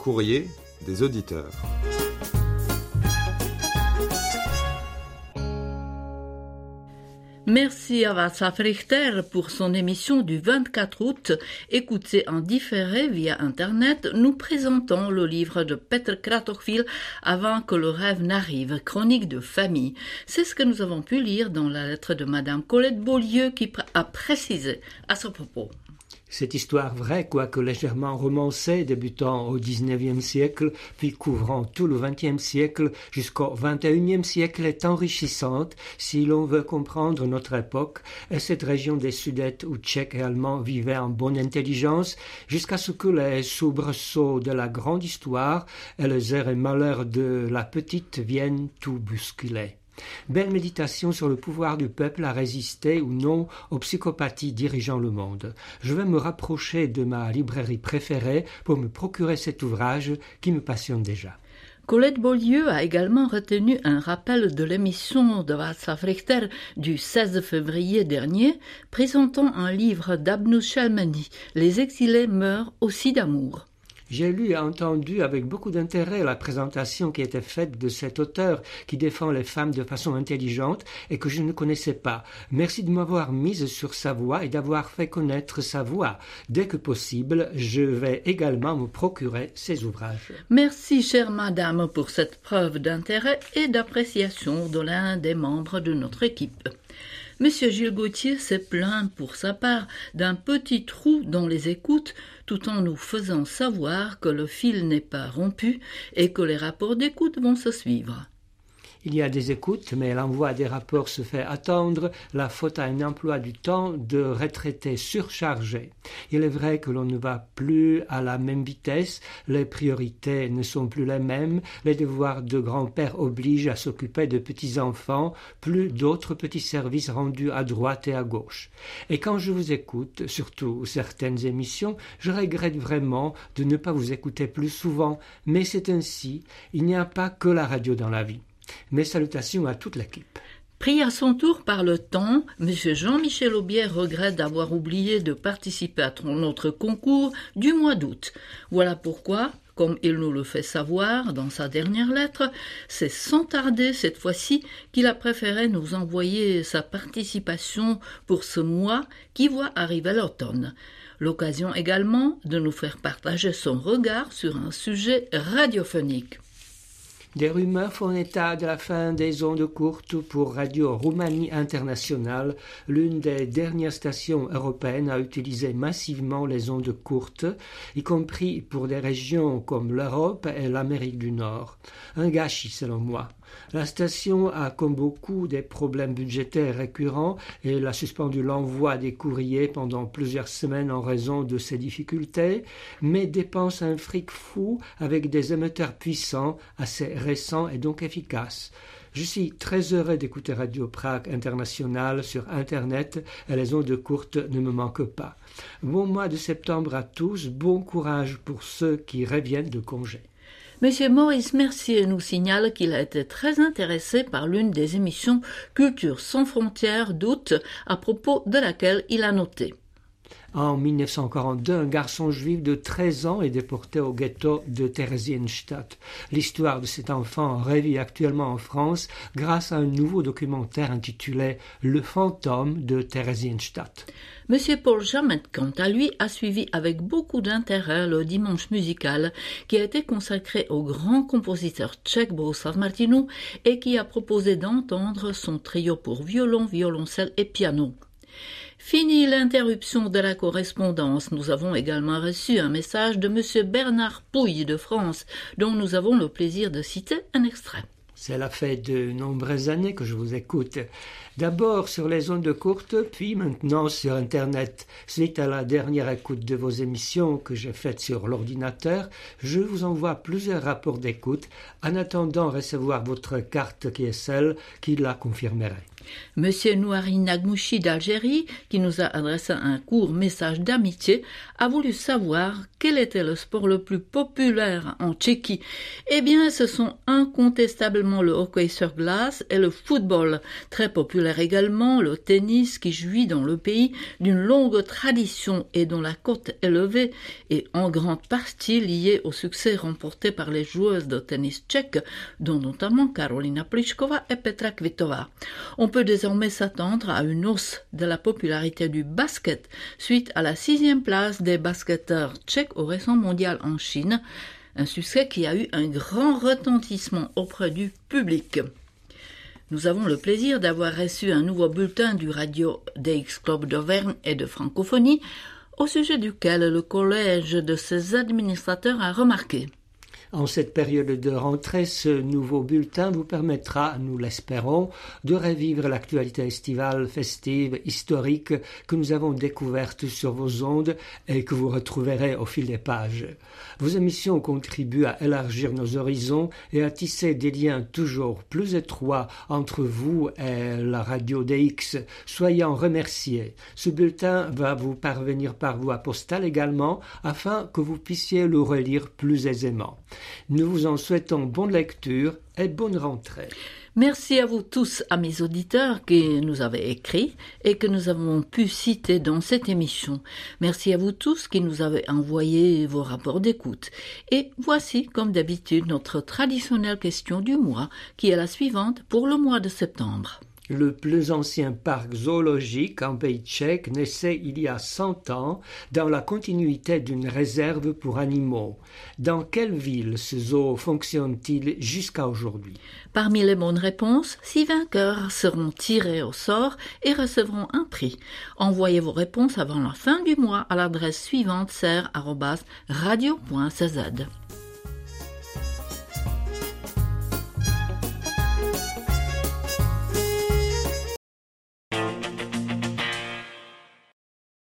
courrier des auditeurs. Merci à Václav Richter pour son émission du 24 août. Écoutez en différé via Internet, nous présentons le livre de Petr Kratochvíl Avant que le rêve n'arrive, chronique de famille. C'est ce que nous avons pu lire dans la lettre de Madame Colette Beaulieu qui a précisé à ce propos. Cette histoire vraie, quoique légèrement romancée, débutant au XIXe siècle, puis couvrant tout le XXe siècle jusqu'au XXIe siècle, est enrichissante si l'on veut comprendre notre époque et cette région des Sudètes où Tchèques et Allemands vivaient en bonne intelligence, jusqu'à ce que les soubresauts de la grande histoire et les erreurs et malheurs de la petite viennent tout bousculer. Belle méditation sur le pouvoir du peuple à résister ou non aux psychopathies dirigeant le monde. Je vais me rapprocher de ma librairie préférée pour me procurer cet ouvrage qui me passionne déjà. Colette Beaulieu a également retenu un rappel de l'émission de Václav Richter du 16 février dernier, présentant un livre d'Abnous Chelmeni, « Les exilés meurent aussi d'amour ». J'ai lu et entendu avec beaucoup d'intérêt la présentation qui était faite de cet auteur qui défend les femmes de façon intelligente et que je ne connaissais pas. Merci de m'avoir mise sur sa voie et d'avoir fait connaître sa voix. Dès que possible, je vais également me procurer ses ouvrages. Merci, chère madame, pour cette preuve d'intérêt et d'appréciation de l'un des membres de notre équipe. Monsieur Gilles Gauthier s'est plaint pour sa part d'un petit trou dans les écoutes, tout en nous faisant savoir que le fil n'est pas rompu et que les rapports d'écoute vont se suivre. Il y a des écoutes, mais l'envoi des rapports se fait attendre, la faute à un emploi du temps de retraités surchargés. Il est vrai que l'on ne va plus à la même vitesse, les priorités ne sont plus les mêmes, les devoirs de grand-père obligent à s'occuper de petits-enfants, plus d'autres petits services rendus à droite et à gauche. Et quand je vous écoute, surtout certaines émissions, je regrette vraiment de ne pas vous écouter plus souvent, mais c'est ainsi, il n'y a pas que la radio dans la vie. Mes salutations à toute l'équipe. Pris à son tour par le temps, M. Jean-Michel Aubier regrette d'avoir oublié de participer à notre concours du mois d'août. Voilà pourquoi, comme il nous le fait savoir dans sa dernière lettre, c'est sans tarder cette fois-ci qu'il a préféré nous envoyer sa participation pour ce mois qui voit arriver l'automne. L'occasion également de nous faire partager son regard sur un sujet radiophonique. Des rumeurs font état de la fin des ondes courtes pour Radio Roumanie Internationale, l'une des dernières stations européennes à utiliser massivement les ondes courtes, y compris pour des régions comme l'Europe et l'Amérique du Nord. Un gâchis selon moi. La station a, comme beaucoup, des problèmes budgétaires récurrents et elle a suspendu l'envoi des courriers pendant plusieurs semaines en raison de ces difficultés, mais dépense un fric fou avec des émetteurs puissants, assez récents et donc efficaces. Je suis très heureux d'écouter Radio Prague International sur Internet et les ondes courtes ne me manquent pas. Bon mois de septembre à tous, bon courage pour ceux qui reviennent de congé. Monsieur Maurice Mercier nous signale qu'il a été très intéressé par l'une des émissions Culture sans frontières d'août, à propos de laquelle il a noté. En 1942, un garçon juif de 13 ans est déporté au ghetto de Theresienstadt. L'histoire de cet enfant revit actuellement en France grâce à un nouveau documentaire intitulé « Le fantôme de Theresienstadt ». Monsieur Paul Jamet, quant à lui, a suivi avec beaucoup d'intérêt le dimanche musical qui a été consacré au grand compositeur tchèque Bohuslav Martinů et qui a proposé d'entendre son trio pour violon, violoncelle et piano. Fini l'interruption de la correspondance. Nous avons également reçu un message de M. Bernard Pouille de France, dont nous avons le plaisir de citer un extrait. Cela fait de nombreuses années que je vous écoute. D'abord sur les ondes courtes, puis maintenant sur Internet. Suite à la dernière écoute de vos émissions que j'ai faites sur l'ordinateur, je vous envoie plusieurs rapports d'écoute en attendant recevoir votre carte qui est celle qui la confirmerait. Monsieur Nouari Nagmouchi d'Algérie, qui nous a adressé un court message d'amitié, a voulu savoir quel était le sport le plus populaire en Tchéquie. Eh bien, ce sont incontestablement le hockey sur glace et le football, très populaire populaire également le tennis qui jouit dans le pays d'une longue tradition et dont la cote élevée est en grande partie liée au succès remporté par les joueuses de tennis tchèques, dont notamment Karolina Pliskova et Petra Kvitova. On peut désormais s'attendre à une hausse de la popularité du basket suite à la 6e place des basketteurs tchèques au récent mondial en Chine, un succès qui a eu un grand retentissement auprès du public. Nous avons le plaisir d'avoir reçu un nouveau bulletin du Radio DX Club d'Auvergne et de francophonie, au sujet duquel le collège de ses administrateurs a remarqué. En cette période de rentrée, ce nouveau bulletin vous permettra, nous l'espérons, de revivre l'actualité estivale, festive, historique que nous avons découverte sur vos ondes et que vous retrouverez au fil des pages. Vos émissions contribuent à élargir nos horizons et à tisser des liens toujours plus étroits entre vous et la radio DX. Soyez en remerciés. Ce bulletin va vous parvenir par voie postale également afin que vous puissiez le relire plus aisément. Nous vous en souhaitons bonne lecture et bonne rentrée. Merci à vous tous, amis auditeurs, qui nous avez écrit et que nous avons pu citer dans cette émission. Merci à vous tous qui nous avez envoyé vos rapports d'écoute. Et voici, comme d'habitude, notre traditionnelle question du mois, qui est la suivante pour le mois de septembre. Le plus ancien parc zoologique en pays tchèque naissait il y a 100 ans dans la continuité d'une réserve pour animaux. Dans quelle ville ce zoo fonctionne-t-il jusqu'à aujourd'hui? Parmi les bonnes réponses, 6 vainqueurs seront tirés au sort et recevront un prix. Envoyez vos réponses avant la fin du mois à l'adresse suivante serre@radio.cz.